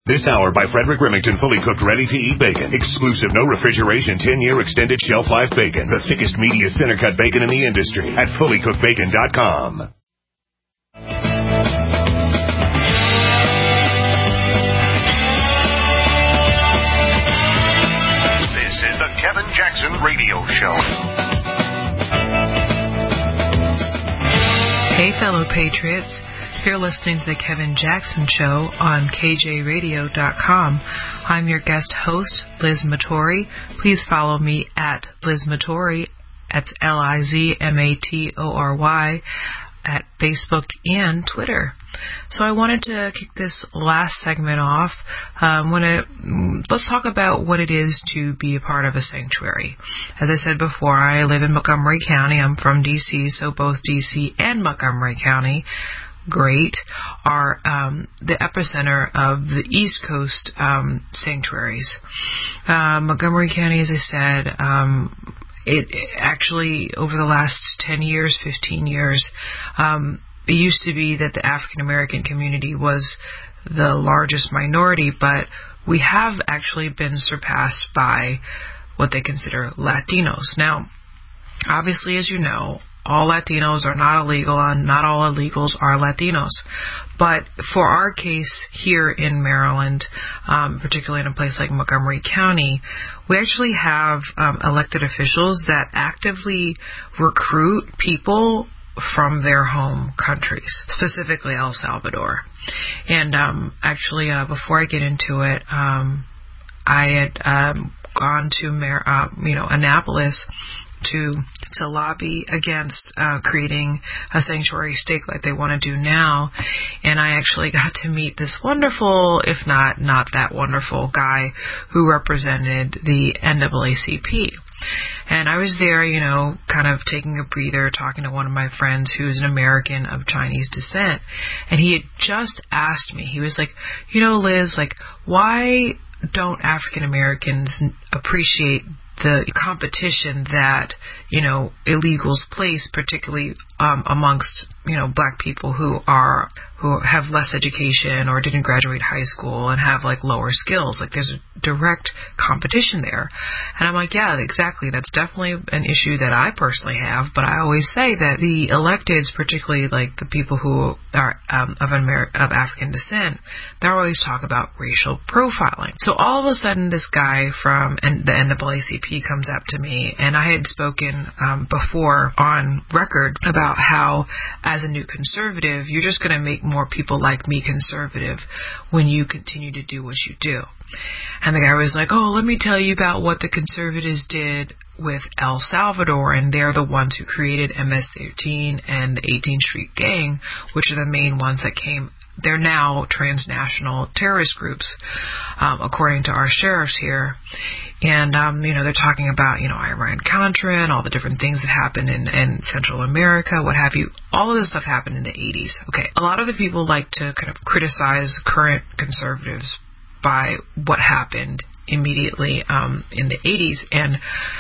This hour by Frederick Remington, fully cooked, ready-to-eat bacon. Exclusive, no refrigeration, 10-year extended shelf life bacon. The thickest, meatiest, center-cut bacon in the industry at fullycookedbacon.com. This is the Kevin Jackson Radio Show. Hey, fellow patriots. You're listening to the Kevin Jackson Show on KJRadio.com. I'm your guest host, Liz Mattori. Please follow me at Liz Mattori. That's LizMatory at Facebook and Twitter. So I wanted to kick this last segment off. Let's talk about what it is to be a part of a sanctuary. As I said before, I live in Montgomery County. I'm from D.C., so both D.C. and Montgomery County are the epicenter of the East Coast sanctuaries. Montgomery County, as I said, it actually, over the last 10 years, 15 years, it used to be that the African American community was the largest minority, but we have actually been surpassed by what they consider Latinos. Now, obviously, as you know, all Latinos are not illegal, and not all illegals are Latinos. But for our case here in Maryland, particularly in a place like Montgomery County, we actually have elected officials that actively recruit people from their home countries, specifically El Salvador. And actually, before I get into it, I had gone to Annapolis to lobby against creating a sanctuary state like they want to do now. And I actually got to meet this wonderful, if not that wonderful guy who represented the NAACP. And I was there, kind of taking a breather, talking to one of my friends who's an American of Chinese descent. And he had just asked me, he was like, Liz, why don't African Americans appreciate the competition that, illegals place, particularly amongst, black people who have less education or didn't graduate high school and have lower skills. There's a direct competition there. And I'm like, yeah, exactly. That's definitely an issue that I personally have. But I always say that the electeds, particularly the people who are of African descent, they always talk about racial profiling. So all of a sudden, this guy from the NAACP comes up to me, and I had spoken before on record about how, as a new conservative, you're just going to make more people like me conservative when you continue to do what you do. And the guy was like, oh, let me tell you about what the conservatives did with El Salvador, and they're the ones who created MS-13 and the 18th Street Gang, which are the main ones that came. They're now transnational terrorist groups, according to our sheriffs here. And, they're talking about, Iran-Contra and all the different things that happened in Central America, what have you. All of this stuff happened in the 80s. Okay, a lot of the people like to kind of criticize current conservatives by what happened immediately in the 80s. And,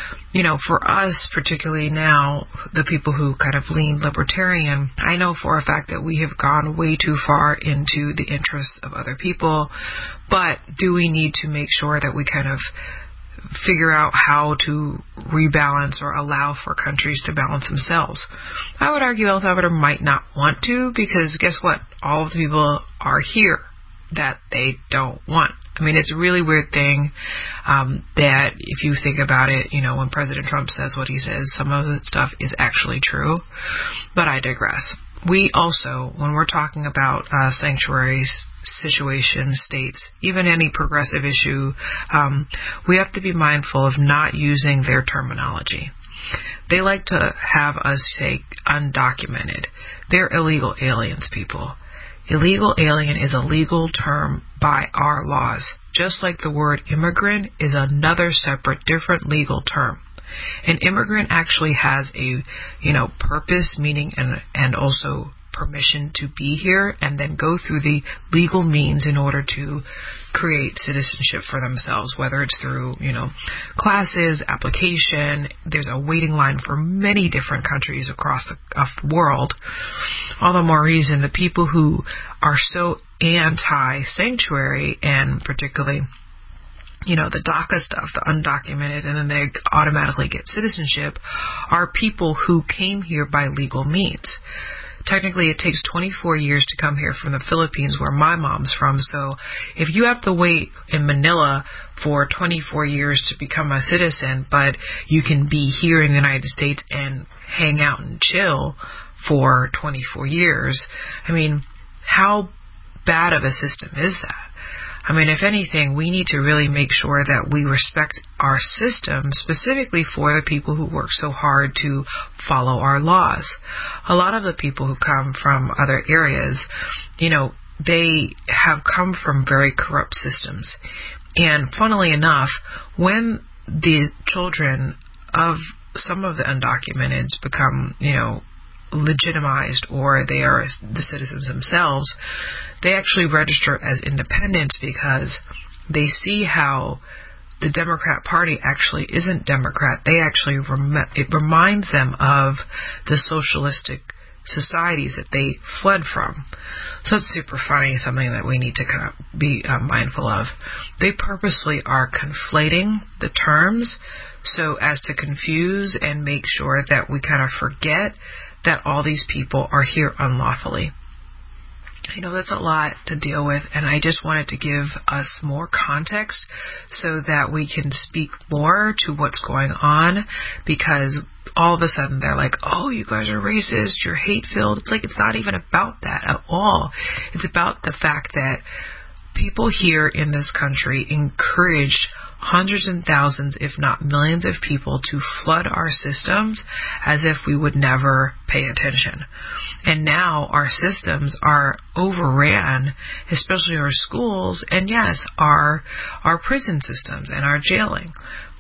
for us, particularly now, the people who kind of lean libertarian, I know for a fact that we have gone way too far into the interests of other people. But do we need to make sure that we kind of figure out how to rebalance or allow for countries to balance themselves? I would argue El Salvador might not want to, because guess what? All of the people are here that they don't want. I mean, it's a really weird thing that if you think about it, when President Trump says what he says, some of the stuff is actually true. But I digress. We also, when we're talking about sanctuaries, situations, states, even any progressive issue, we have to be mindful of not using their terminology. They like to have us say undocumented. They're illegal aliens, people. Illegal alien is a legal term by our laws, just like the word immigrant is another separate, different legal term. An immigrant actually has a, purpose, meaning, and also permission to be here, and then go through the legal means in order to create citizenship for themselves, whether it's through, classes, application. There's a waiting line for many different countries across the world. All the more reason the people who are so anti-sanctuary, and particularly, the DACA stuff, the undocumented, and then they automatically get citizenship, are people who came here by legal means. Technically, it takes 24 years to come here from the Philippines, where my mom's from. So if you have to wait in Manila for 24 years to become a citizen, but you can be here in the United States and hang out and chill for 24 years, how bad of a system is that? If anything, we need to really make sure that we respect our system, specifically for the people who work so hard to follow our laws. A lot of the people who come from other areas, they have come from very corrupt systems. And funnily enough, when the children of some of the undocumenteds become, legitimized, or they are the citizens themselves, they actually register as independents because they see how the Democrat Party actually isn't Democrat. They actually, it reminds them of the socialistic societies that they fled from. So it's super funny, something that we need to kind of be mindful of. They purposely are conflating the terms so as to confuse and make sure that we kind of forget that all these people are here unlawfully. That's a lot to deal with, and I just wanted to give us more context so that we can speak more to what's going on, because all of a sudden they're like, oh, you guys are racist, you're hate-filled. It's not even about that at all. It's about the fact that people here in this country encouraged hundreds and thousands, if not millions of people to flood our systems as if we would never pay attention. And now our systems are overran, especially our schools, and yes, our prison systems and our jailing.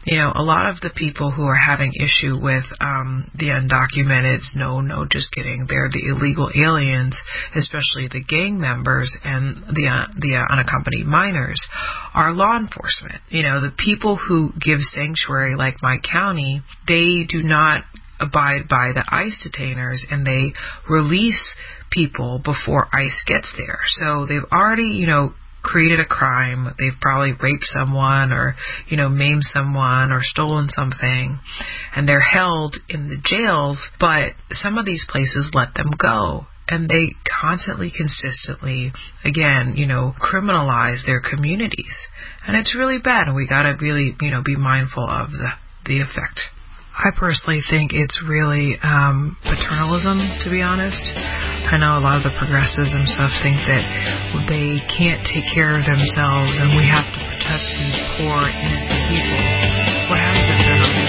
A lot of the people who are having issue with the undocumented, no, just kidding. They're the illegal aliens, especially the gang members and the unaccompanied minors, are law enforcement. The people who give sanctuary, like my county, they do not abide by the ICE detainers, and they release people before ICE gets there. So they've already, created a crime. They've probably raped someone, or, maimed someone, or stolen something, and they're held in the jails, but some of these places let them go. And they constantly, consistently, again, criminalize their communities. And it's really bad, and we gotta really, be mindful of the effect. I personally think it's really paternalism, to be honest. I know a lot of the progressives and stuff think that they can't take care of themselves and we have to protect these poor, innocent people. What happens if they're not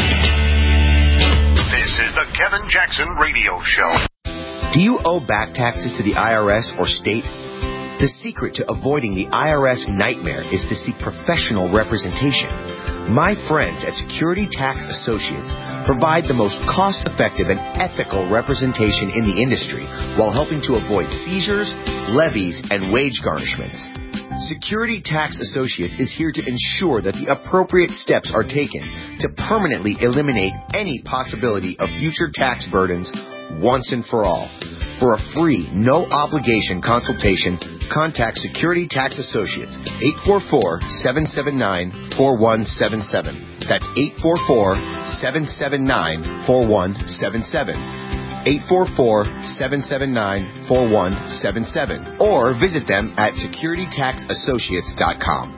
innocent? This is the Kevin Jackson Radio Show. Do you owe back taxes to the IRS or state? The secret to avoiding the IRS nightmare is to seek professional representation. My friends at Security Tax Associates provide the most cost-effective and ethical representation in the industry while helping to avoid seizures, levies, and wage garnishments. Security Tax Associates is here to ensure that the appropriate steps are taken to permanently eliminate any possibility of future tax burdens once and for all. For a free, no-obligation consultation, contact Security Tax Associates, 844-779-4177. That's 844-779-4177. 844-779-4177. Or visit them at securitytaxassociates.com.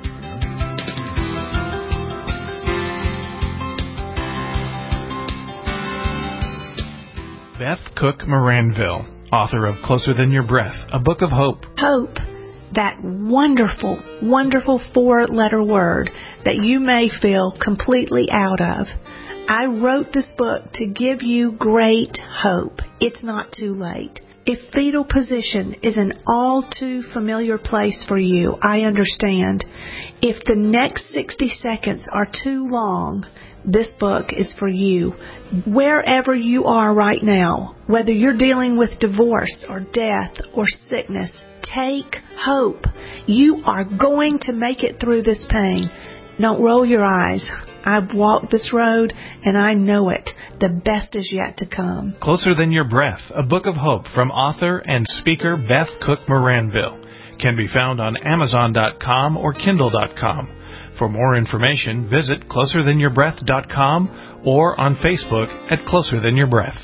Beth Cook Moranville, author of Closer Than Your Breath, a book of hope. Hope, that wonderful, wonderful four-letter word that you may feel completely out of. I wrote this book to give you great hope. It's not too late. If fetal position is an all too familiar place for you, I understand. If the next 60 seconds are too long, this book is for you. Wherever you are right now, whether you're dealing with divorce or death or sickness, take hope. You are going to make it through this pain. Don't roll your eyes. I've walked this road and I know it. The best is yet to come. Closer Than Your Breath, a book of hope from author and speaker Beth Cook Moranville. can be found on Amazon.com or Kindle.com. For more information, visit closerthanyourbreath.com or on Facebook at Closer Than Your Breath.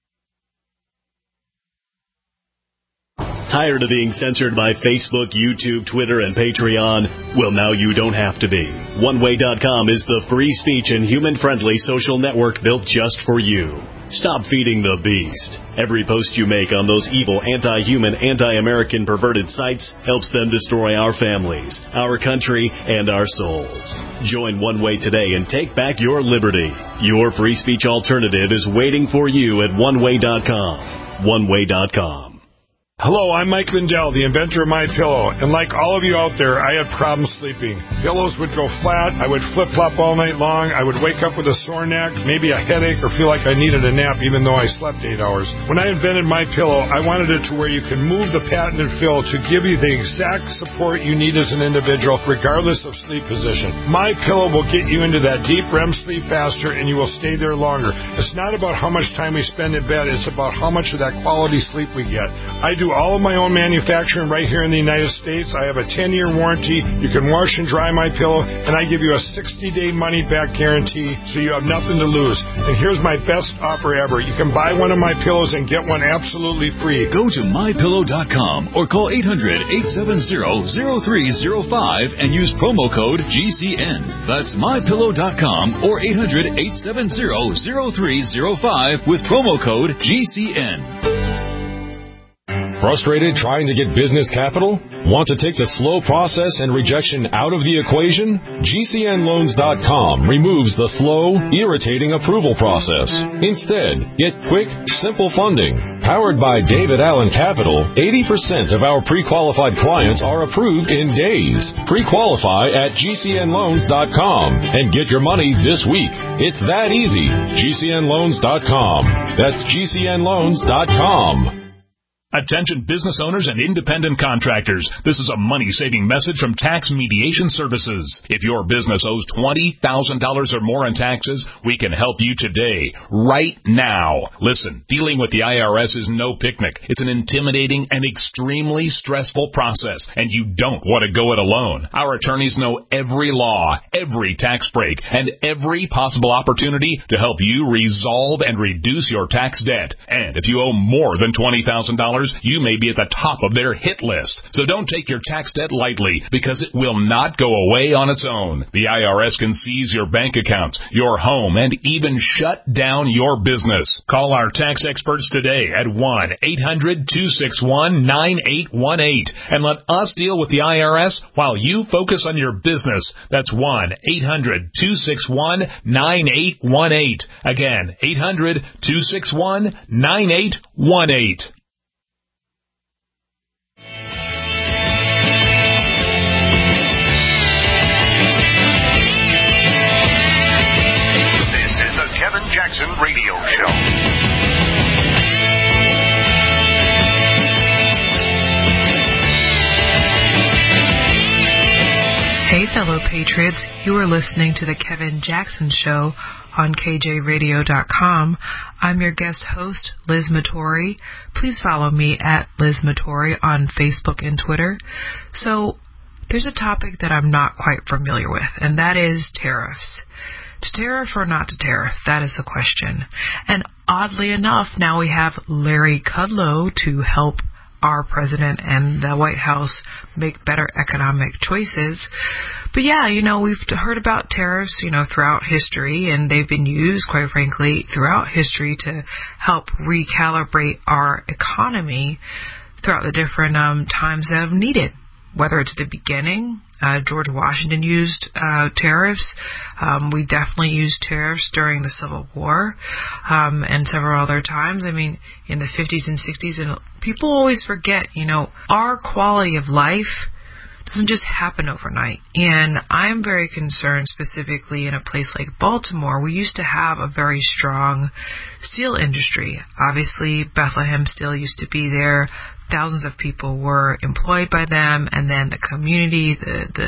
Tired of being censored by Facebook, YouTube, Twitter, and Patreon? Well, now you don't have to be. OneWay.com is the free speech and human-friendly social network built just for you. Stop feeding the beast. Every post you make on those evil, anti-human, anti-American perverted sites helps them destroy our families, our country, and our souls. Join One Way today and take back your liberty. Your free speech alternative is waiting for you at OneWay.com. OneWay.com. Hello, I'm Mike Lindell, the inventor of MyPillow, and like all of you out there, I had problems sleeping. Pillows would go flat, I would flip-flop all night long, I would wake up with a sore neck, maybe a headache, or feel like I needed a nap even though I slept 8 hours. When I invented MyPillow, I wanted it to where you can move the patented fill to give you the exact support you need as an individual, regardless of sleep position. MyPillow will get you into that deep REM sleep faster, and you will stay there longer. It's not about how much time we spend in bed, it's about how much of that quality sleep we get. I do all of my own manufacturing right here in the United States. I have a 10-year warranty. You can wash and dry MyPillow, and I give you a 60-day money-back guarantee, so you have nothing to lose. And here's my best offer ever. You can buy one of my pillows and get one absolutely free. Go to MyPillow.com or call 800-870-0305 and use promo code GCN. That's MyPillow.com or 800-870-0305 with promo code GCN. Frustrated trying to get business capital? Want to take the slow process and rejection out of the equation? GCNloans.com removes the slow, irritating approval process. Instead, get quick, simple funding. Powered by David Allen Capital, 80% of our pre-qualified clients are approved in days. Pre-qualify at GCNloans.com and get your money this week. It's that easy. GCNloans.com. That's GCNloans.com. Attention business owners and independent contractors. This is a money-saving message from Tax Mediation Services. If your business owes $20,000 or more in taxes, we can help you today, right now. Listen, dealing with the IRS is no picnic. It's an intimidating and extremely stressful process, and you don't want to go it alone. Our attorneys know every law, every tax break, and every possible opportunity to help you resolve and reduce your tax debt. And if you owe more than $20,000, you may be at the top of their hit list. So don't take your tax debt lightly, because it will not go away on its own. The IRS can seize your bank accounts, your home, and even shut down your business. Call our tax experts today at 1-800-261-9818 and let us deal with the IRS while you focus on your business. That's 1-800-261-9818. Again, 800-261-9818. Kevin Jackson Radio Show. Hey, fellow patriots, you are listening to the Kevin Jackson Show on KJRadio.com. I'm your guest host, Liz Mattori. Please follow me at Liz Mattori on Facebook and Twitter. So, there's a topic that I'm not quite familiar with, and that is tariffs. To tariff or not to tariff? That is the question. And oddly enough, now we have Larry Kudlow to help our president and the White House make better economic choices. But yeah, we've heard about tariffs, throughout history, and they've been used, quite frankly, throughout history to help recalibrate our economy throughout the different times that have needed. Whether it's the beginning, George Washington used tariffs. We definitely used tariffs during the Civil War and several other times. I mean, in the 50s and 60s. And people always forget, our quality of life doesn't just happen overnight. And I'm very concerned specifically in a place like Baltimore. We used to have a very strong steel industry. Obviously, Bethlehem Steel used to be there. Thousands of people were employed by them, and then the community, the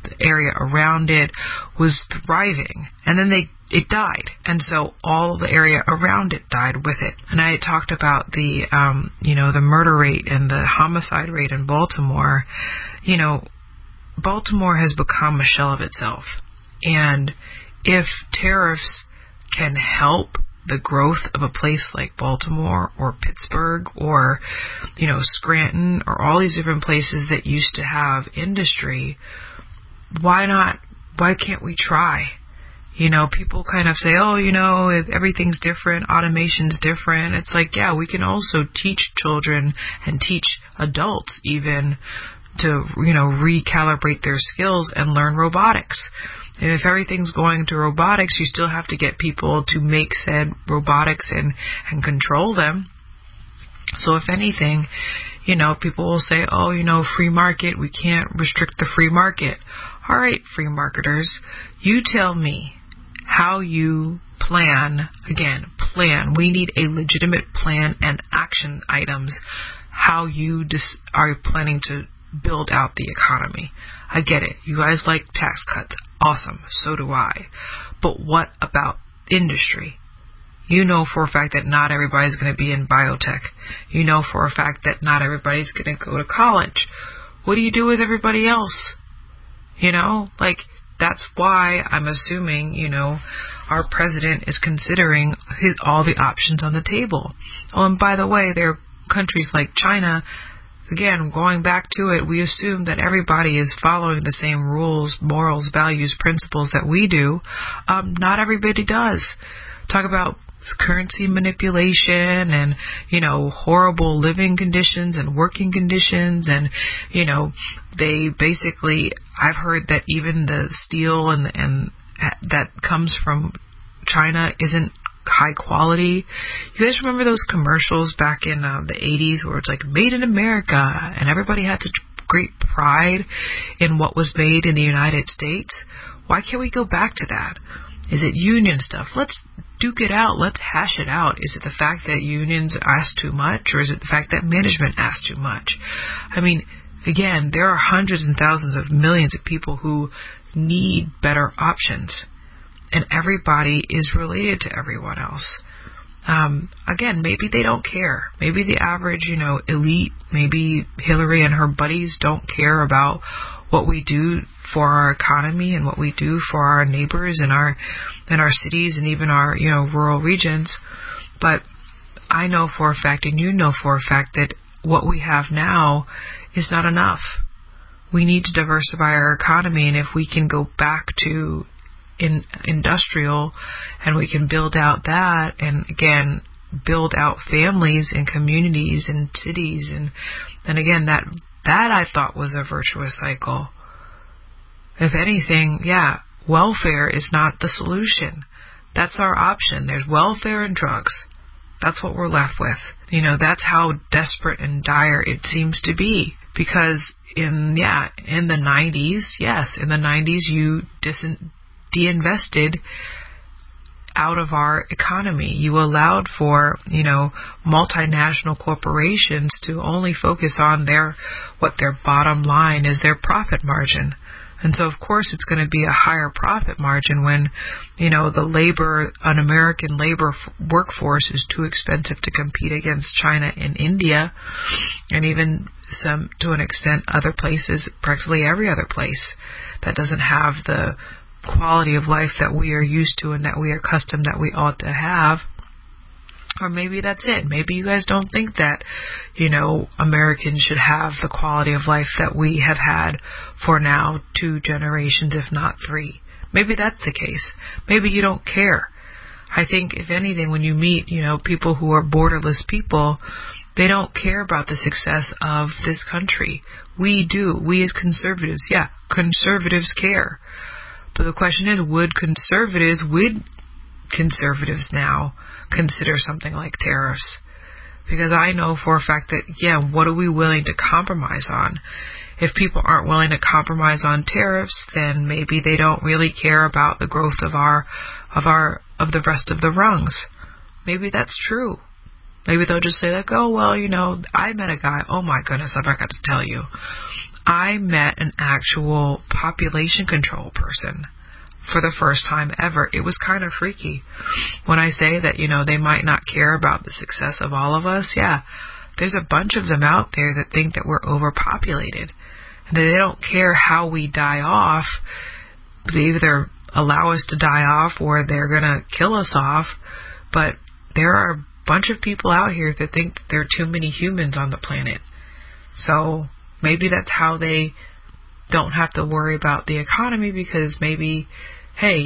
the area around it was thriving. And then it died. And so all the area around it died with it. And I talked about the murder rate and the homicide rate in Baltimore. Baltimore has become a shell of itself. And if tariffs can help the growth of a place like Baltimore or Pittsburgh or, Scranton or all these different places that used to have industry, why not? Why can't we try? People kind of say, if everything's different, automation's different. It's like, yeah, we can also teach children and teach adults even to, recalibrate their skills and learn robotics. And if everything's going to robotics, you still have to get people to make said robotics and control them. So if anything, people will say, free market, we can't restrict the free market. All right, free marketers, you tell me how you plan. We need a legitimate plan and action items, how you are planning to build out the economy. I get it. You guys like tax cuts. Awesome. So do I. But what about industry? You know for a fact that not everybody's going to be in biotech. You know for a fact that not everybody's going to go to college. What do you do with everybody else? That's why I'm assuming, our president is considering all the options on the table. Oh, and by the way, there are countries like China. Again, going back to it, we assume that everybody is following the same rules, morals, values, principles that we do. Not everybody does. Talk about currency manipulation and, horrible living conditions and working conditions. And, they basically, I've heard that even the steel and that comes from China isn't high quality. You guys remember those commercials back in the 80s where it's like made in America and everybody had such great pride in what was made in the United States? Why can't we go back to that? Is it union stuff? Let's duke it out. Let's hash it out. Is it the fact that unions ask too much, or is it the fact that management asks too much? Again, there are hundreds and thousands of millions of people who need better options. And everybody is related to everyone else. Again, maybe they don't care. Maybe the average, elite, maybe Hillary and her buddies don't care about what we do for our economy and what we do for our neighbors in our cities and even our, rural regions. But I know for a fact, and you know for a fact, that what we have now is not enough. We need to diversify our economy, and if we can go back to industrial and we can build out that, and again build out families and communities and cities, and again that I thought was a virtuous cycle. If anything, welfare is not the solution. That's our option. There's welfare and drugs. That's what we're left with. That's how desperate and dire it seems to be. Because in the 90s, you de-invested out of our economy. You allowed for, multinational corporations to only focus on what their bottom line is, their profit margin. And so, of course, it's going to be a higher profit margin when, an American labor workforce is too expensive to compete against China and India, and even some, to an extent, other places, practically every other place that doesn't have the quality of life that we are used to and that we are accustomed that we ought to have. Or maybe that's it. Maybe you guys don't think that, Americans should have the quality of life that we have had for now 2 generations, if not 3. Maybe that's the case. Maybe you don't care. I think, if anything, when you meet, people who are borderless people, they don't care about the success of this country. We do. We as conservatives, conservatives care. But the question is, would conservatives now consider something like tariffs? Because I know for a fact that, what are we willing to compromise on? If people aren't willing to compromise on tariffs, then maybe they don't really care about the growth of the rest of the rungs. Maybe that's true. Maybe they'll just say I met a guy, oh my goodness, I forgot to tell you. I met an actual population control person for the first time ever. It was kind of freaky. When I say that, they might not care about the success of all of us, yeah, there's a bunch of them out there that think that we're overpopulated. And they don't care how we die off. They either allow us to die off or they're going to kill us off. But there are a bunch of people out here that think that there are too many humans on the planet. So maybe that's how they don't have to worry about the economy, because maybe, hey,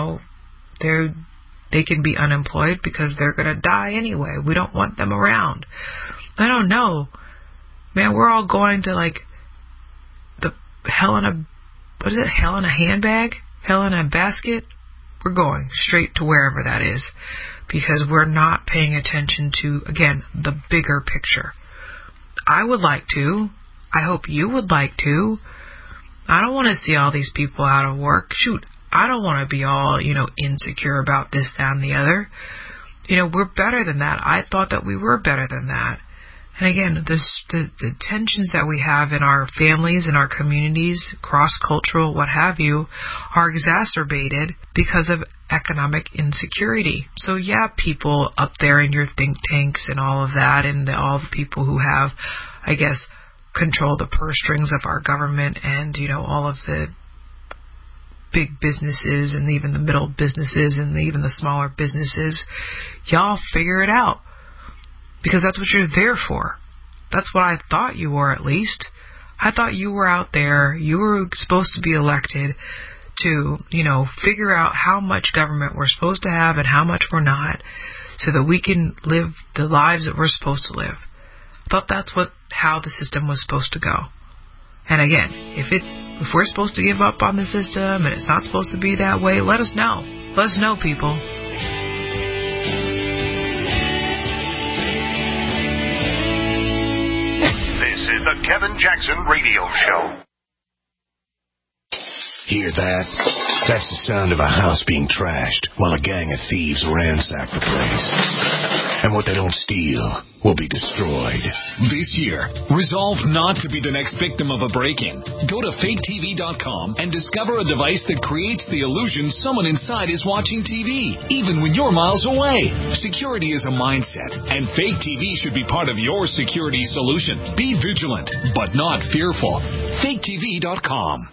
they can be unemployed because they're going to die anyway. We don't want them around. I don't know. Man, we're all going to the hell in a handbag? Hell in a basket? We're going straight to wherever that is, because we're not paying attention to, again, the bigger picture. I would like to. I hope you would like to. I don't want to see all these people out of work. Shoot, I don't want to be all, insecure about this, that, and the other. We're better than that. I thought that we were better than that. And again, the tensions that we have in our families, in our communities, cross-cultural, what have you, are exacerbated because of economic insecurity. So yeah, people up there in your think tanks and all of that, and all the people who have, I guess, control the purse strings of our government, and all of the big businesses and even the middle businesses and even the smaller businesses, y'all figure it out, because that's what you're there for. That's what I thought you were, at least. I thought you were out there, you were supposed to be elected to figure out how much government we're supposed to have and how much we're not, so that we can live the lives that we're supposed to live. I thought that's how the system was supposed to go. And again, if we're supposed to give up on the system and it's not supposed to be that way, let us know. Let us know, people. This is the Kevin Jackson Radio Show. Hear that? That's the sound of a house being trashed while a gang of thieves ransack the place. And what they don't steal will be destroyed. This year, resolve not to be the next victim of a break-in. Go to faketv.com and discover a device that creates the illusion someone inside is watching TV, even when you're miles away. Security is a mindset, and Fake TV should be part of your security solution. Be vigilant, but not fearful. faketv.com.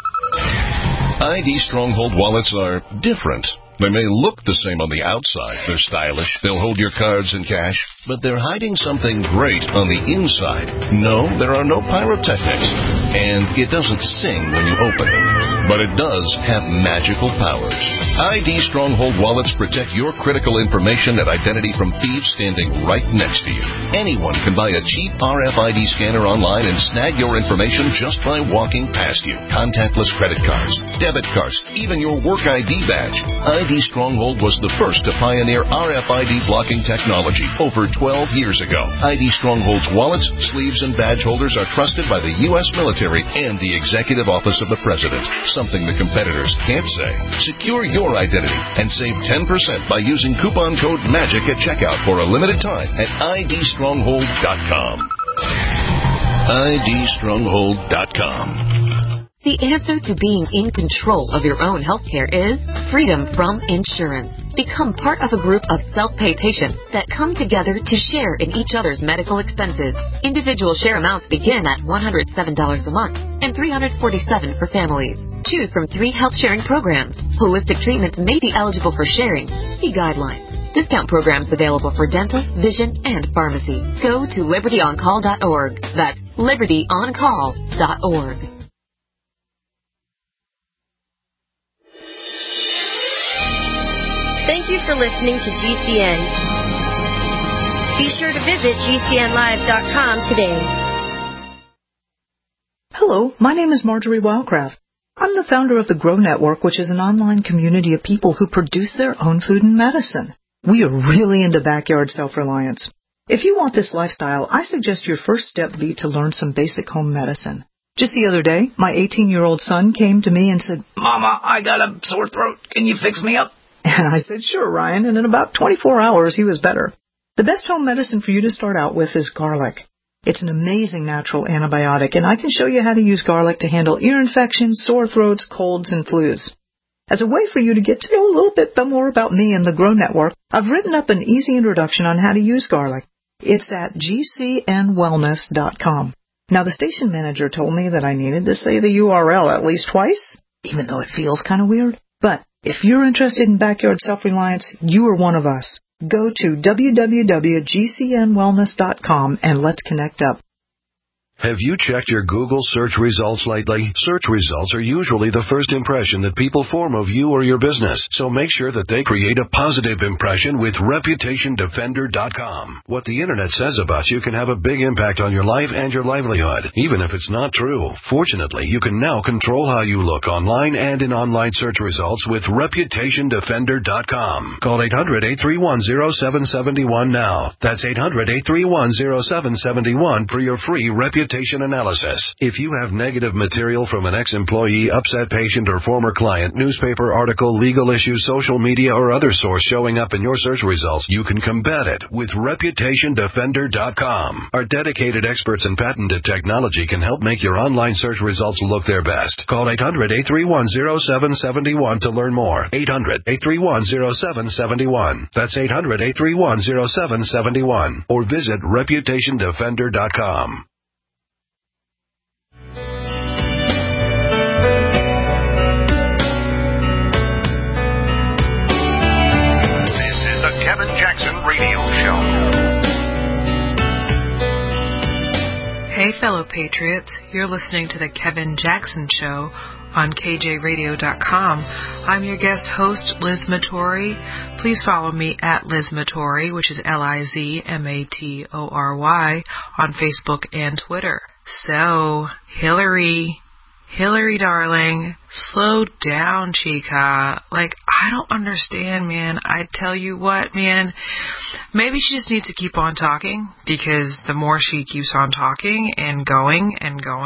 ID Stronghold wallets are different. They may look the same on the outside. They're stylish. They'll hold your cards and cash, but they're hiding something great on the inside. No, there are no pyrotechnics, and it doesn't sing when you open it, but it does have magical powers. ID Stronghold wallets protect your critical information and identity from thieves standing right next to you. Anyone can buy a cheap RFID scanner online and snag your information just by walking past you. Contactless credit cards, debit cards, even your work ID badge. ID Stronghold was the first to pioneer RFID blocking technology over 12 years ago. ID Stronghold's wallets, sleeves, and badge holders are trusted by the U.S. military and the Executive Office of the President, something the competitors can't say. Secure your identity and save 10% by using coupon code MAGIC at checkout for a limited time at idstronghold.com. idstronghold.com. The answer to being in control of your own healthcare is freedom from insurance. Become part of a group of self-pay patients that come together to share in each other's medical expenses. Individual share amounts begin at $107 a month and $347 for families. Choose from 3 health-sharing programs. Holistic treatments may be eligible for sharing. See guidelines. Discount programs available for dental, vision, and pharmacy. Go to libertyoncall.org. That's libertyoncall.org. Thank you for listening to GCN. Be sure to visit GCNlive.com today. Hello, my name is Marjorie Wildcraft. I'm the founder of the Grow Network, which is an online community of people who produce their own food and medicine. We are really into backyard self-reliance. If you want this lifestyle, I suggest your first step be to learn some basic home medicine. Just the other day, my 18-year-old son came to me and said, "Mama, I got a sore throat. Can you fix me up?" And I said, "Sure, Ryan," and in about 24 hours, he was better. The best home medicine for you to start out with is garlic. It's an amazing natural antibiotic, and I can show you how to use garlic to handle ear infections, sore throats, colds, and flus. As a way for you to get to know a little bit more about me and the Grow Network, I've written up an easy introduction on how to use garlic. It's at gcnwellness.com. Now, the station manager told me that I needed to say the URL at least twice, even though it feels kind of weird. But if you're interested in backyard self-reliance, you are one of us. Go to www.gcnwellness.com and let's connect up. Have you checked your Google search results lately? Search results are usually the first impression that people form of you or your business, so make sure that they create a positive impression with ReputationDefender.com. What the Internet says about you can have a big impact on your life and your livelihood, even if it's not true. Fortunately, you can now control how you look online and in online search results with ReputationDefender.com. Call 800-831-0771 now. That's 800-831-0771 for your free reputation analysis. If you have negative material from an ex-employee, upset patient, or former client, newspaper article, legal issue, social media, or other source showing up in your search results, you can combat it with ReputationDefender.com. Our dedicated experts in patented technology can help make your online search results look their best. Call 800-831-0771 to learn more. 800-831-0771. That's 800-831-0771. Or visit ReputationDefender.com. Kevin Jackson Radio Show. Hey, fellow patriots. You're listening to the Kevin Jackson Show on KJRadio.com. I'm your guest host, Liz Mattori. Please follow me at Liz Mattori, which is LizMatory, on Facebook and Twitter. So, Hillary, darling, slow down, chica. Like, I don't understand, man. I tell you what, man, maybe she just needs to keep on talking, because the more she keeps on talking and going,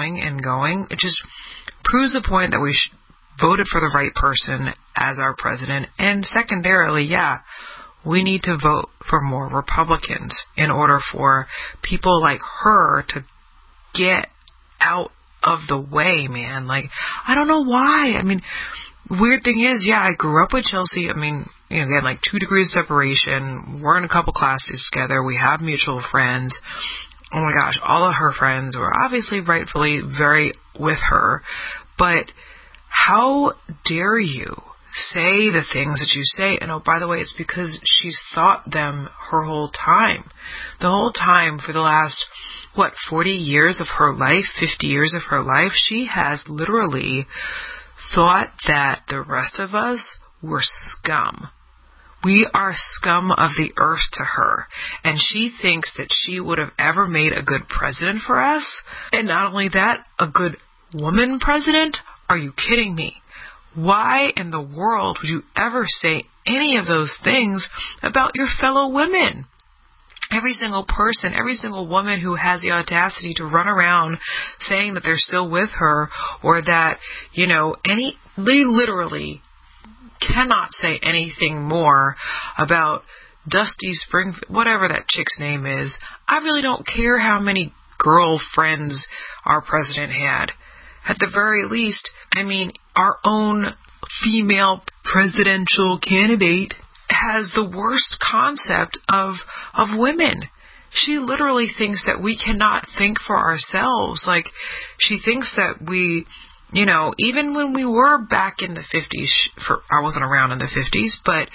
it just proves the point that we voted for the right person as our president. And secondarily, yeah, we need to vote for more Republicans in order for people like her to get out of the way, man. Like, I don't know why. I mean, weird thing is, yeah, I grew up with Chelsea. I mean, you know, again, like 2 degrees separation. We're in a couple classes together. We have mutual friends. Oh my gosh, all of her friends were obviously rightfully very with her. But how dare you say the things that you say? And oh, by the way, it's because she's thought them her whole time. The whole time for the last, 40 years of her life, 50 years of her life, she has literally thought that the rest of us were scum. We are scum of the earth to her. And she thinks that she would have ever made a good president for us. And not only that, a good woman president? Are you kidding me? Why in the world would you ever say any of those things about your fellow women? Every single person, every single woman who has the audacity to run around saying that they're still with her, or that, they literally cannot say anything more about Dusty Springfield, whatever that chick's name is. I really don't care how many girlfriends our president had. At the very least, our own female presidential candidate has the worst concept of women. She literally thinks that we cannot think for ourselves. Like, she thinks that we, even when we were back in the 50s, I wasn't around in the 50s, but,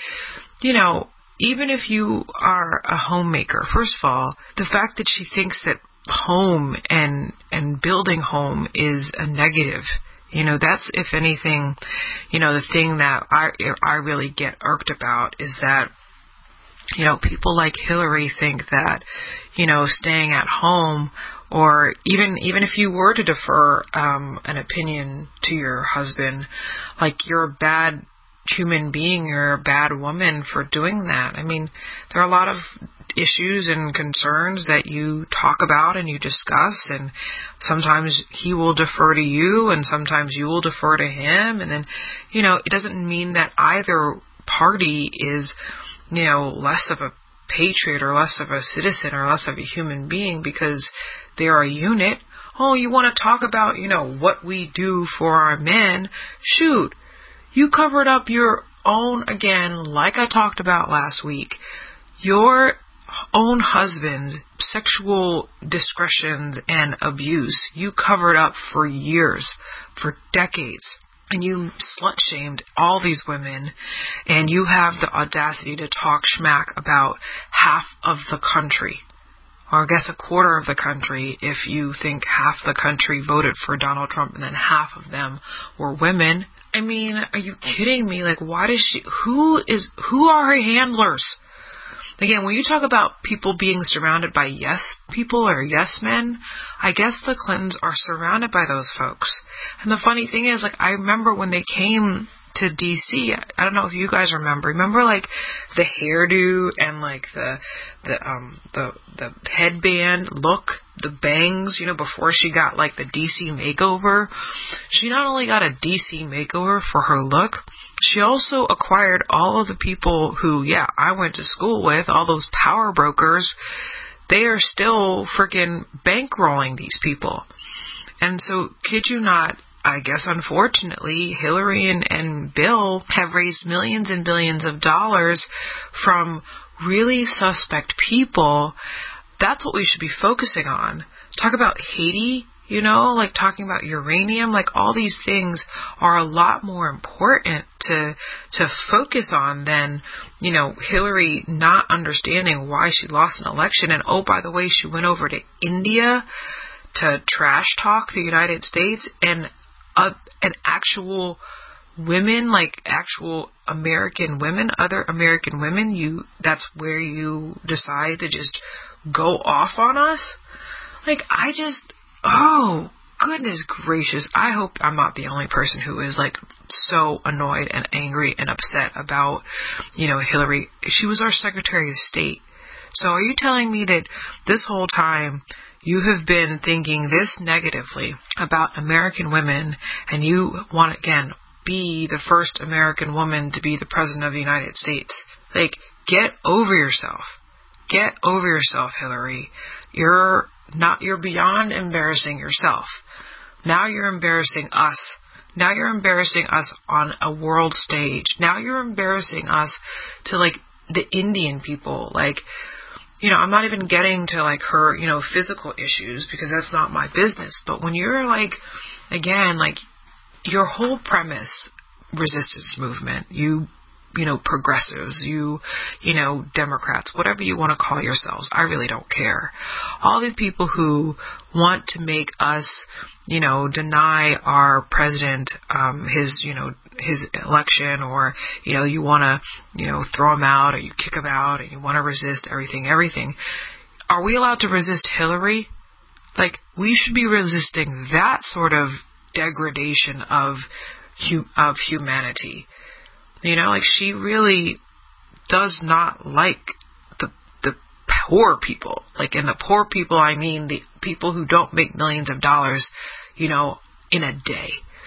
even if you are a homemaker, first of all, the fact that she thinks that home and building home is a negative. That's, if anything, the thing that I really get irked about is that, people like Hillary think that, staying at home, or even if you were to defer an opinion to your husband, like, you're a bad human being, you're a bad woman for doing that. There are a lot of issues and concerns that you talk about and you discuss, and sometimes he will defer to you and sometimes you will defer to him, and then, it doesn't mean that either party is, less of a patriot or less of a citizen or less of a human being, because they're a unit. Oh, you want to talk about, what we do for our men? Shoot, you covered up your own, again, like I talked about last week, your own husband's sexual discretions and abuse. You covered up for years, for decades. And you slut-shamed all these women, and you have the audacity to talk schmack about half of the country, or I guess a quarter of the country, if you think half the country voted for Donald Trump and then half of them were women. I mean, are you kidding me? Like, why does she, who are her handlers? Again, when you talk about people being surrounded by yes people or yes men, I guess the Clintons are surrounded by those folks. And the funny thing is, like, I remember when they came to DC, I don't know if you guys remember like the hairdo and like the headband look, the bangs, before she got like the DC makeover. She not only got a DC makeover for her look, she also acquired all of the people who, I went to school with, all those power brokers. They are still freaking bankrolling these people. And so, kid you not, I guess unfortunately, Hillary and Bill have raised millions and billions of dollars from really suspect people. That's what we should be focusing on. Talk about Haiti, like talking about uranium, like all these things are a lot more important to focus on than, Hillary not understanding why she lost an election. And oh, by the way, she went over to India to trash talk the United States and actual women, like actual American women, other American women, that's where you decide to just go off on us? Like, oh, goodness gracious. I hope I'm not the only person who is like so annoyed and angry and upset about, Hillary. She was our Secretary of State. So are you telling me that this whole time you have been thinking this negatively about American women, and you want to, again, be the first American woman to be the President of the United States? Like, get over yourself. Get over yourself, Hillary. You're beyond embarrassing yourself. Now you're embarrassing us. Now you're embarrassing us on a world stage. Now you're embarrassing us to, like, the Indian people. Like, I'm not even getting to, like, her, physical issues, because that's not my business. But when you're, like, again, like, your whole premise, resistance movement, progressives, Democrats, whatever you want to call yourselves, I really don't care. All the people who want to make us, deny our president, his election, or, you want to, throw him out, or you kick him out, and you want to resist everything. Are we allowed to resist Hillary? Like, we should be resisting that sort of degradation of humanity. Like, she really does not like the poor people. Like, in the poor people, I mean the people who don't make millions of dollars, in a day.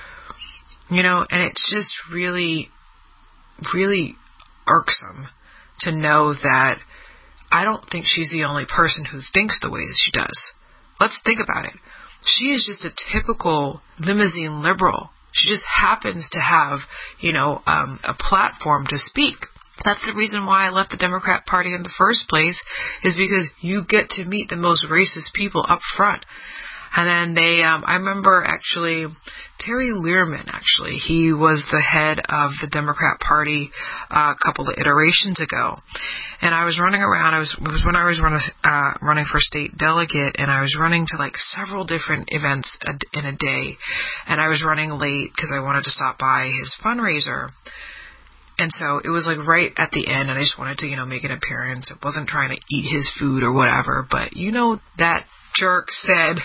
And it's just really, really irksome to know that I don't think she's the only person who thinks the way that she does. Let's think about it. She is just a typical limousine liberal. She just happens to have, a platform to speak. That's the reason why I left the Democrat Party in the first place, is because you get to meet the most racist people up front. And then I remember actually, Terry Learman, he was the head of the Democrat Party a couple of iterations ago. And I was running around, it was when I was running for state delegate, and I was running to like several different events in a day. And I was running late because I wanted to stop by his fundraiser. And so it was like right at the end, and I just wanted to, make an appearance. I wasn't trying to eat his food or whatever, but that jerk said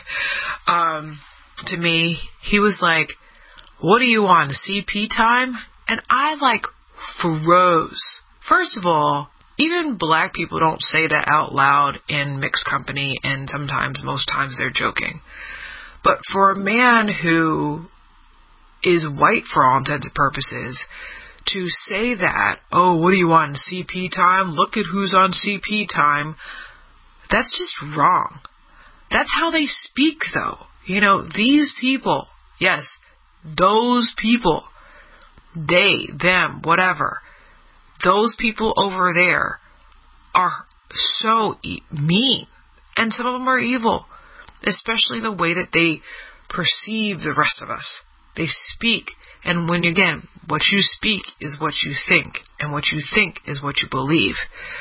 to me, he was like, "What are you on, CP time?" And I like froze. First of all, even black people don't say that out loud in mixed company, and most times they're joking. But for a man who is white for all intents and purposes, to say that, "Oh, what do you want, CP time? Look at who's on CP time," that's just wrong. That's how they speak, though. These people, yes, those people, they, them, whatever, those people over there are so mean. And some of them are evil, especially the way that they perceive the rest of us. They speak, and what you speak is what you think, and what you think is what you believe.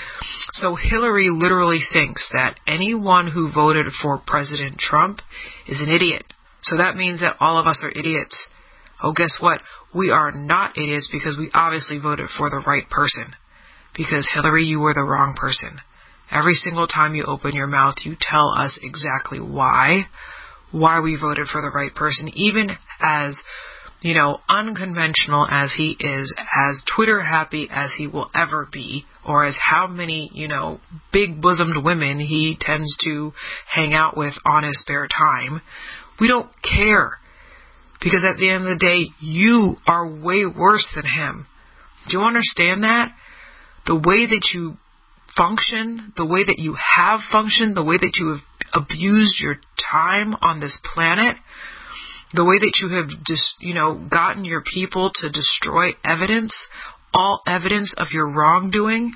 So Hillary literally thinks that anyone who voted for President Trump is an idiot. So that means that all of us are idiots. Oh, guess what? We are not idiots because we obviously voted for the right person. Because Hillary, you were the wrong person. Every single time you open your mouth, you tell us exactly why we voted for the right person, even as, unconventional as he is, as Twitter happy as he will ever be, or as how many, big bosomed women he tends to hang out with on his spare time. We don't care. Because at the end of the day, you are way worse than him. Do you understand that? The way that you function, the way that you have functioned, the way that you have abused your time on this planet, the way that you have gotten your people to destroy evidence, all evidence of your wrongdoing,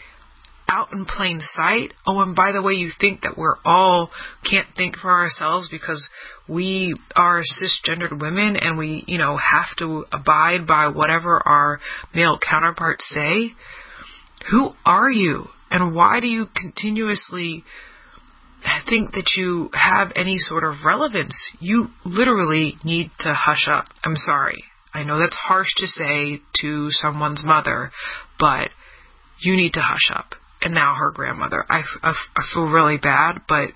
out in plain sight. Oh, and by the way, you think that we're all can't think for ourselves because we are cisgendered women and we, have to abide by whatever our male counterparts say? Who are you? And why do you continuously think that you have any sort of relevance? You literally need to hush up. I'm sorry. I know that's harsh to say to someone's mother, but you need to hush up. And now her grandmother. I feel really bad, but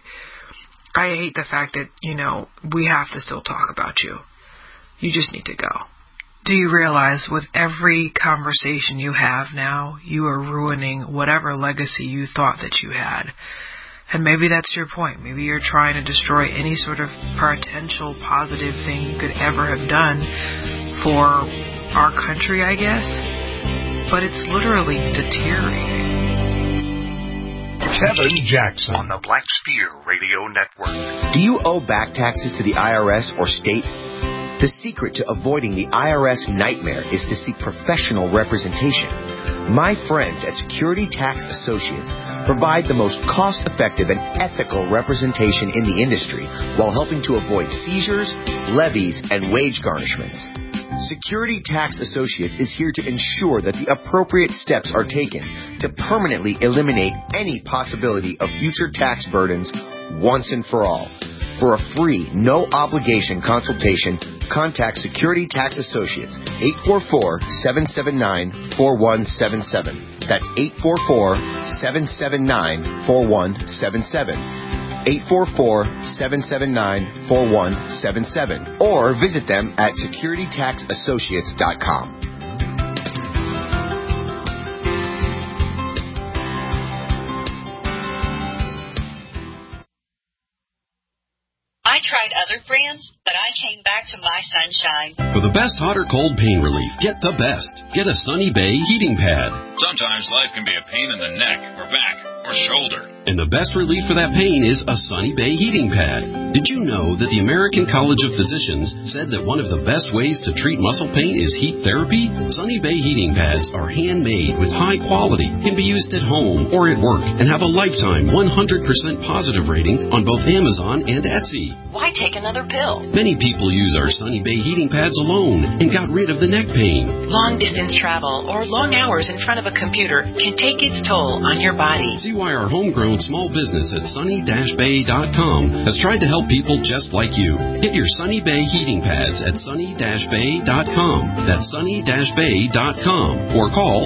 I hate the fact that, we have to still talk about you. You just need to go. Do you realize with every conversation you have now, you are ruining whatever legacy you thought that you had? And maybe that's your point. Maybe you're trying to destroy any sort of potential positive thing you could ever have done for our country, I guess. But it's literally deteriorating. Kevin Jackson on the Black Spear Radio Network. Do you owe back taxes to the IRS or state? The secret to avoiding the IRS nightmare is to seek professional representation. My friends at Security Tax Associates provide the most cost-effective and ethical representation in the industry while helping to avoid seizures, levies, and wage garnishments. Security Tax Associates is here to ensure that the appropriate steps are taken to permanently eliminate any possibility of future tax burdens once and for all. For a free, no-obligation consultation, contact Security Tax Associates, 844-779-4177. That's 844-779-4177. 844-779-4177. Or visit them at securitytaxassociates.com. I tried other brands, but I came back to My Sunshine. For the best hot or cold pain relief, get the best. Get a Sunny Bay heating pad. Sometimes life can be a pain in the neck or back or shoulder. And the best relief for that pain is a Sunny Bay heating pad. Did you know that the American College of Physicians said that one of the best ways to treat muscle pain is heat therapy? Sunny Bay heating pads are handmade with high quality, can be used at home or at work, and have a lifetime 100% positive rating on both Amazon and Etsy. Why take another pill? Many people use our Sunny Bay heating pads alone and got rid of the neck pain. Long distance travel or long hours in front of a computer can take its toll on your body. See why our homegrown small business at sunny-bay.com has tried to help people just like you. Get your Sunny Bay heating pads at sunny-bay.com. That's sunny-bay.com. Or call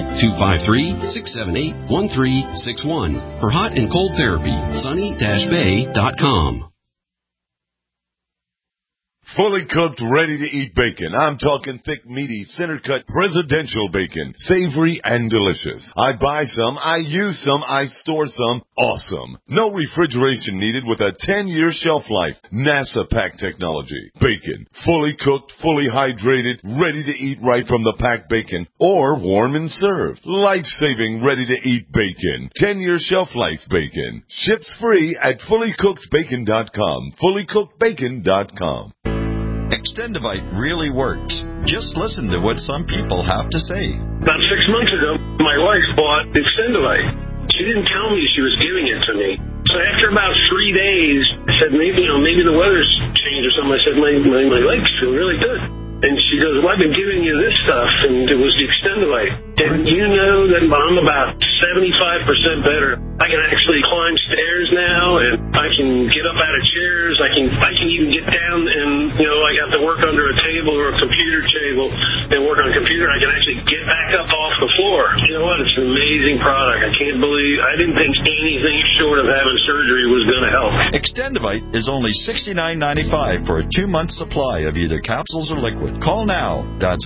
253-678-1361 for hot and cold therapy. sunny-bay.com. Fully cooked, ready-to-eat bacon. I'm talking thick, meaty, center-cut presidential bacon. Savory and delicious. I buy some, I use some, I store some. Awesome. No refrigeration needed with a 10-year shelf life. NASA pack technology. Bacon. Fully cooked, fully hydrated, ready to eat right from the packed bacon. Or warm and served. Life-saving, ready-to-eat bacon. 10-year shelf life bacon. Ships free at fullycookedbacon.com. Fullycookedbacon.com. Extendivite really works. Just listen to what some people have to say. About 6 months ago, my wife bought Extendivite. She didn't tell me she was giving it to me. So after about 3 days, I said, maybe the weather's changed or something. I said, my legs feel really good. And she goes, well, I've been giving you this stuff, and it was the Extendivite. And you know that I'm about 75% better. I can actually climb stairs now, and I can get up out of chairs. I can even get down, and I have to work under a table or a computer table and work on a computer. I can actually get back up off the floor. You know what? It's an amazing product. I didn't think anything short of having surgery was going to help. Extendivite is only $69.95 for a 2-month supply of either capsules or liquid. Call now. That's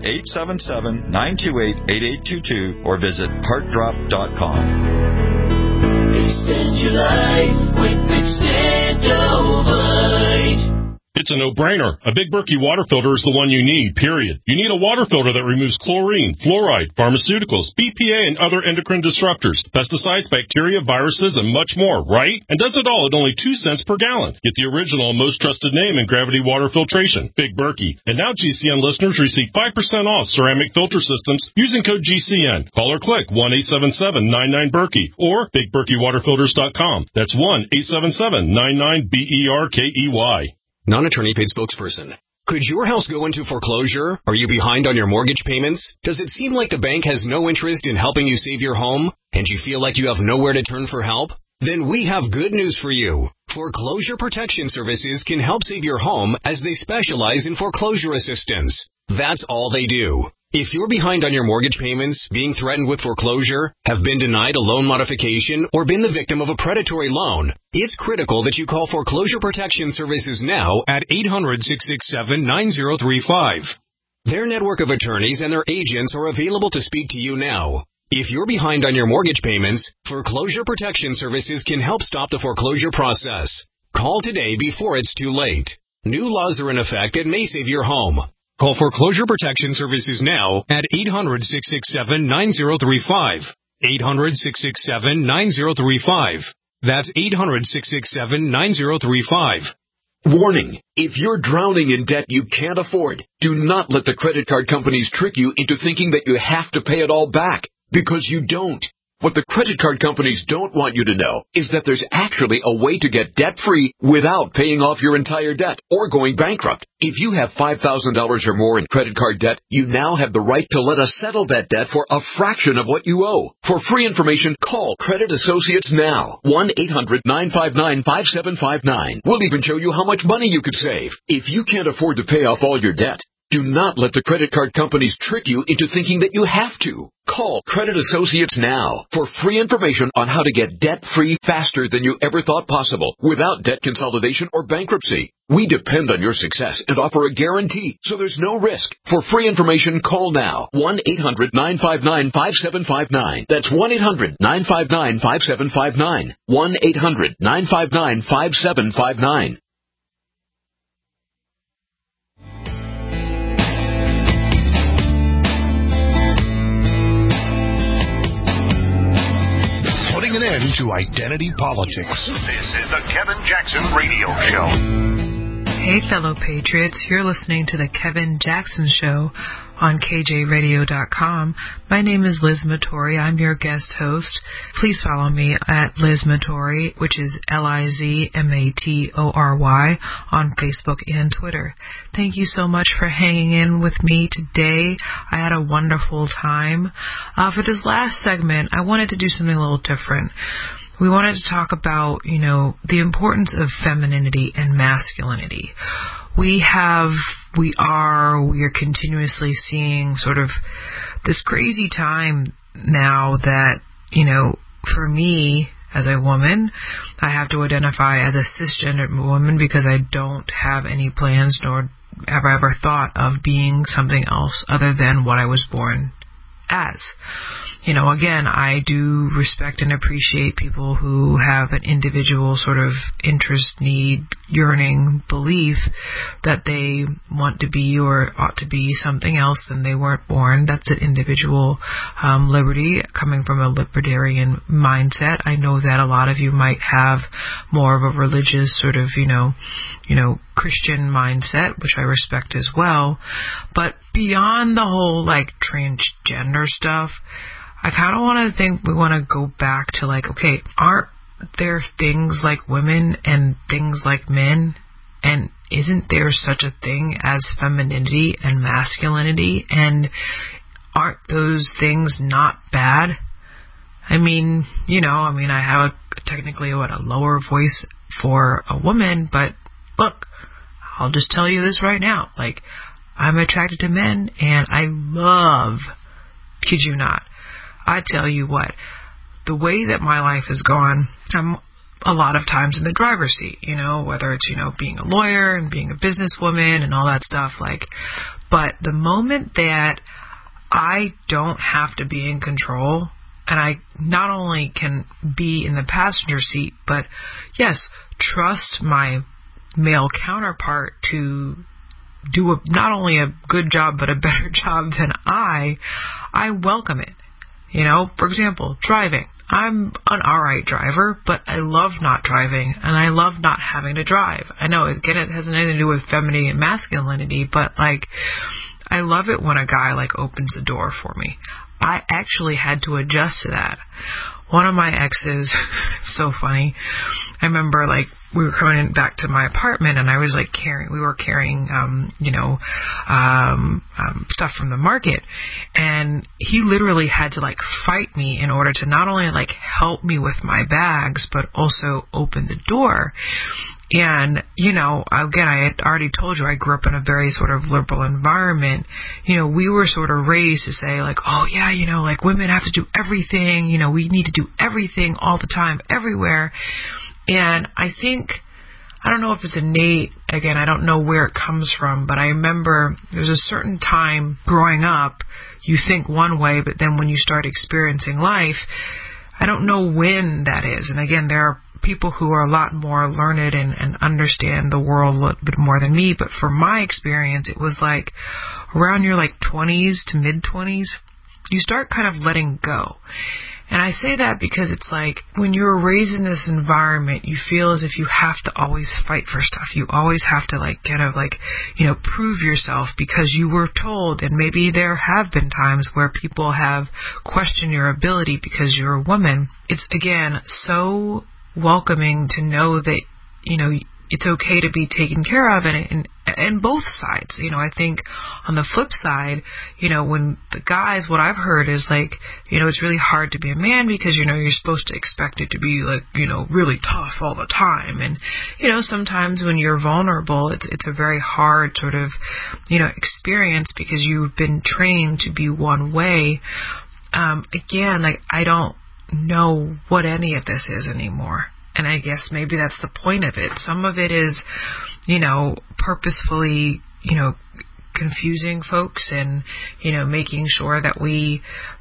1-877-928-8822 or visit heartdrop.com. Extend your life with Extendivite. It's a no-brainer. A Big Berkey water filter is the one you need, period. You need a water filter that removes chlorine, fluoride, pharmaceuticals, BPA, and other endocrine disruptors, pesticides, bacteria, viruses, and much more, right? And does it all at only 2 cents per gallon. Get the original and most trusted name in gravity water filtration, Big Berkey. And now GCN listeners receive 5% off ceramic filter systems using code GCN. Call or click 1-877-99-BERKEY or BigBerkeyWaterFilters.com. That's 1-877-99-BERKEY. Non-attorney paid spokesperson. Could your house go into foreclosure? Are you behind on your mortgage payments? Does it seem like the bank has no interest in helping you save your home, and you feel like you have nowhere to turn for help? Then we have good news for you. Foreclosure Protection Services can help save your home as they specialize in foreclosure assistance. That's all they do. If you're behind on your mortgage payments, being threatened with foreclosure, have been denied a loan modification, or been the victim of a predatory loan, it's critical that you call Foreclosure Protection Services now at 800-667-9035. Their network of attorneys and their agents are available to speak to you now. If you're behind on your mortgage payments, Foreclosure Protection Services can help stop the foreclosure process. Call today before it's too late. New laws are in effect that may save your home. Call Foreclosure Protection Services now at 800-667-9035. 800-667-9035. That's 800-667-9035. Warning, if you're drowning in debt you can't afford, do not let the credit card companies trick you into thinking that you have to pay it all back, because you don't. What the credit card companies don't want you to know is that there's actually a way to get debt-free without paying off your entire debt or going bankrupt. If you have $5,000 or more in credit card debt, you now have the right to let us settle that debt for a fraction of what you owe. For free information, call Credit Associates now. 1-800-959-5759. We'll even show you how much money you could save. If you can't afford to pay off all your debt, do not let the credit card companies trick you into thinking that you have to. Call Credit Associates now for free information on how to get debt-free faster than you ever thought possible without debt consolidation or bankruptcy. We depend on your success and offer a guarantee, so there's no risk. For free information, call now. 1-800-959-5759. That's 1-800-959-5759. 1-800-959-5759. Putting an end to identity politics. This is the Kevin Jackson Radio Show. Hey, fellow patriots. You're listening to the Kevin Jackson Show on KJRadio.com. My name is Liz Mattori. I'm your guest host. Please follow me at Liz Mattori, which is LizMatory on Facebook and Twitter. Thank you so much for hanging in with me today. I had a wonderful time. For this last segment, I wanted to do something a little different. We wanted to talk about, the importance of femininity and masculinity. We are continuously seeing sort of this crazy time now that, for me, as a woman. I have to identify as a cisgendered woman because I don't have any plans nor have I ever thought of being something else other than what I was born as. You know, again, I do respect and appreciate people who have an individual sort of interest, need, yearning, belief that they want to be or ought to be something else than they weren't born. That's an individual liberty coming from a libertarian mindset. I know that a lot of you might have more of a religious sort of, you know, Christian mindset, which I respect as well. But beyond the whole like transgender stuff, I kind of want to think we want to go back to like, okay, aren't there things like women and things like men? And isn't there such a thing as femininity and masculinity? And aren't those things not bad? I mean, I have technically a lower voice for a woman, but look, I'll just tell you this right now. Like, I'm attracted to men, and I love, kid you not, I tell you what, the way that my life has gone, I'm a lot of times in the driver's seat, whether it's, being a lawyer and being a businesswoman and all that stuff, like, but the moment that I don't have to be in control, and I not only can be in the passenger seat, but yes, trust my male counterpart to do not only a good job, but a better job than I welcome it. For example, driving. I'm an alright driver, but I love not driving, and I love not having to drive. I know, again, it has nothing to do with femininity and masculinity, but, like, I love it when a guy, like, opens the door for me. I actually had to adjust to that. One of my exes, so funny, I remember, like, we were coming back to my apartment, and I was, like, we were carrying, stuff from the market, and he literally had to, like, fight me in order to not only, like, help me with my bags, but also open the door. And, again, I had already told you I grew up in a very sort of liberal environment. We were sort of raised to say, like, oh, yeah, like, women have to do everything. We need to do everything all the time, everywhere. And I think, I don't know if it's innate, again, I don't know where it comes from, but I remember there's a certain time growing up, you think one way, but then when you start experiencing life, I don't know when that is. And again, there are people who are a lot more learned and understand the world a little bit more than me, but for my experience, it was like around your like 20s to mid-20s, you start kind of letting go. And I say that because it's like when you're raised in this environment, you feel as if you have to always fight for stuff. You always have to like kind of like, prove yourself because you were told, and maybe there have been times where people have questioned your ability because you're a woman. It's, again, so welcoming to know that, it's okay to be taken care of, and both sides. I think on the flip side, when the guys, what I've heard is like, it's really hard to be a man because, you're supposed to expect it to be like, really tough all the time. And, sometimes when you're vulnerable, it's a very hard sort of, experience because you've been trained to be one way. Again, like, I don't know what any of this is anymore. And I guess maybe that's the point of it. Some of it is, purposefully, confusing folks and, making sure that we,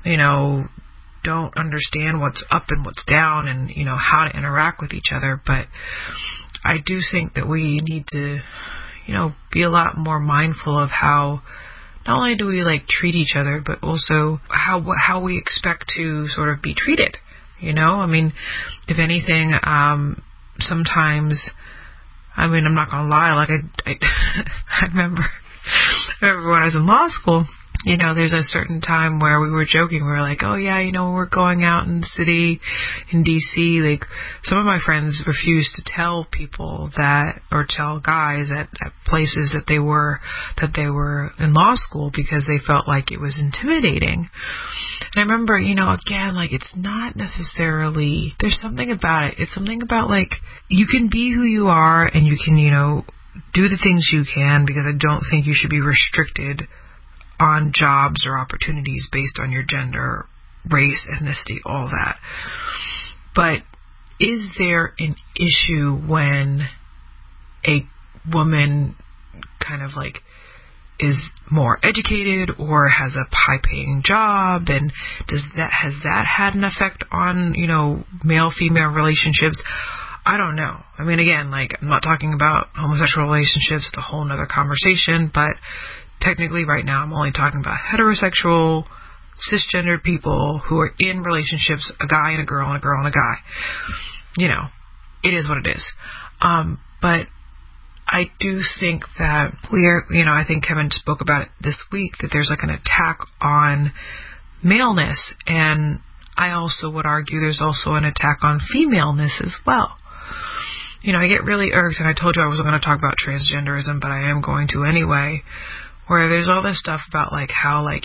don't understand what's up and what's down and, how to interact with each other. But I do think that we need to, be a lot more mindful of how not only do we like treat each other, but also how we expect to sort of be treated. I mean, if anything, sometimes, I'm not going to lie, like I remember when I was in law school, there's a certain time where we were joking. We were like, oh, yeah, we're going out in the city in D.C. Like, some of my friends refused to tell people that, or tell guys at places that they were in law school because they felt like it was intimidating. And I remember, again, like, it's not necessarily, there's something about it. It's something about, like, you can be who you are and you can, do the things you can, because I don't think you should be restricted on jobs or opportunities based on your gender, race, ethnicity, all that. But is there an issue when a woman kind of like is more educated or has a high-paying job, and has that had an effect on, male-female relationships? I don't know. I mean, again, like, I'm not talking about homosexual relationships, it's a whole nother conversation, but technically right now I'm only talking about heterosexual, cisgendered people who are in relationships, a guy and a girl and a girl and a guy. It is what it is. But I do think that I think Kevin spoke about it this week, that there's like an attack on maleness, and I also would argue there's also an attack on femaleness as well. I get really irked, and I told you I wasn't going to talk about transgenderism, but I am going to anyway, where there's all this stuff about like how like,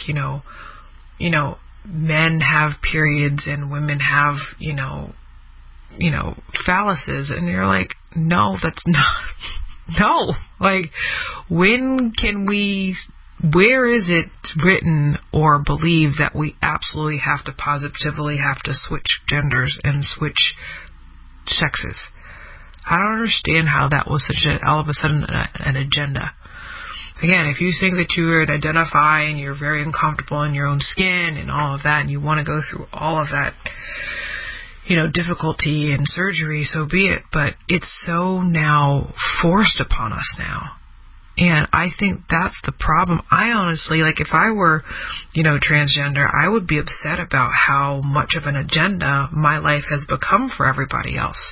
men have periods and women have, phalluses, and you're like, no, that's not, no, like, where is it written or believed that we absolutely have to positively have to switch genders and switch sexes? I don't understand how that was all of a sudden an agenda. Again, if you think that you would identify and you're very uncomfortable in your own skin and all of that, and you want to go through all of that, difficulty and surgery, so be it. But it's so now forced upon us now. And I think that's the problem. I honestly, like, if I were, transgender, I would be upset about how much of an agenda my life has become for everybody else.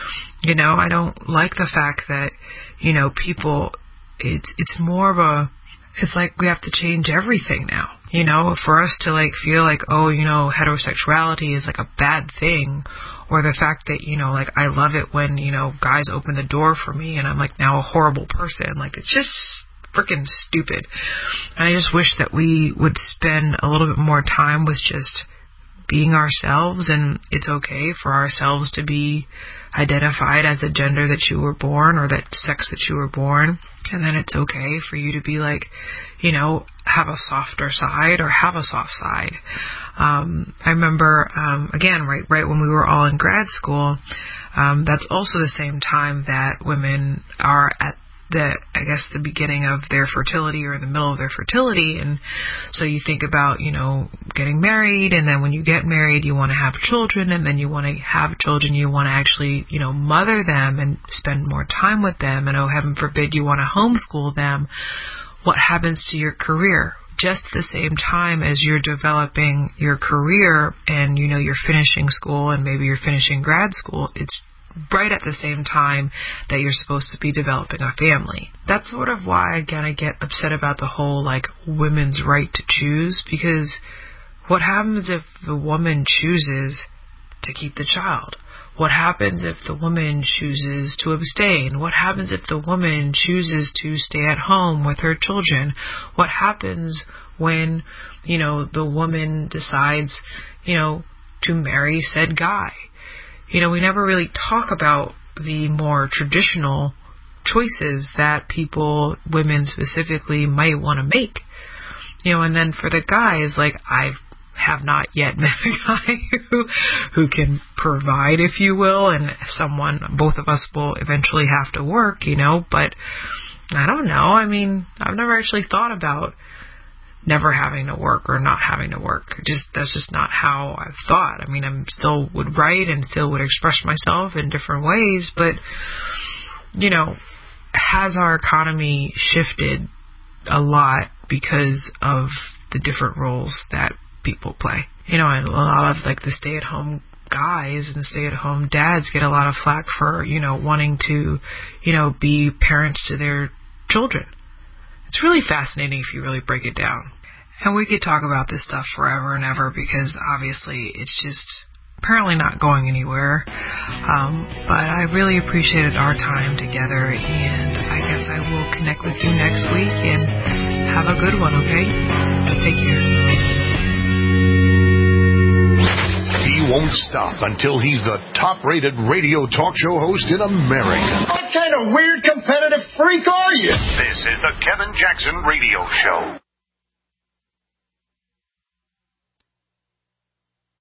I don't like the fact that, people, it's more of it's like we have to change everything now. For us to like feel like, heterosexuality is like a bad thing, or the fact that, like, I love it when, guys open the door for me and I'm like now a horrible person. Like, it's just freaking stupid. And I just wish that we would spend a little bit more time with just being ourselves, and it's okay for ourselves to be identified as the gender that you were born or that sex that you were born, and then it's okay for you to be like, have a softer side or have a soft side. I remember, again, right when we were all in grad school, that's also the same time that women are at the beginning of their fertility or in the middle of their fertility. And so you think about, getting married, and then when you get married, you want to have children, and then you want to have children, you want to actually, mother them and spend more time with them. And heaven forbid you want to homeschool them. What happens to your career? Just at the same time as you're developing your career and, you're finishing school and maybe you're finishing grad school, it's right at the same time that you're supposed to be developing a family. That's sort of why, again, I get upset about the whole, like, women's right to choose, because what happens if the woman chooses to keep the child? What happens if the woman chooses to abstain? What happens if the woman chooses to stay at home with her children? What happens when, the woman decides, to marry said guy? We never really talk about the more traditional choices that people, women specifically, might want to make. And then for the guys, like, I have not yet met a guy who can provide, if you will, and both of us will eventually have to work, but I don't know. I mean, I've never actually thought about never having to work or not having to work. That's just not how I've thought. I mean, I still would write and still would express myself in different ways, but, has our economy shifted a lot because of the different roles that people play? And a lot of, like, the stay-at-home guys and stay-at-home dads get a lot of flack for, wanting to, be parents to their children. It's really fascinating if you really break it down. And we could talk about this stuff forever and ever, because obviously it's just apparently not going anywhere. But I really appreciated our time together, and I guess I will connect with you next week, and have a good one, okay? Take care. He won't stop until he's the top-rated radio talk show host in America. What kind of weird competitive freak are you? This is the Kevin Jackson Radio Show.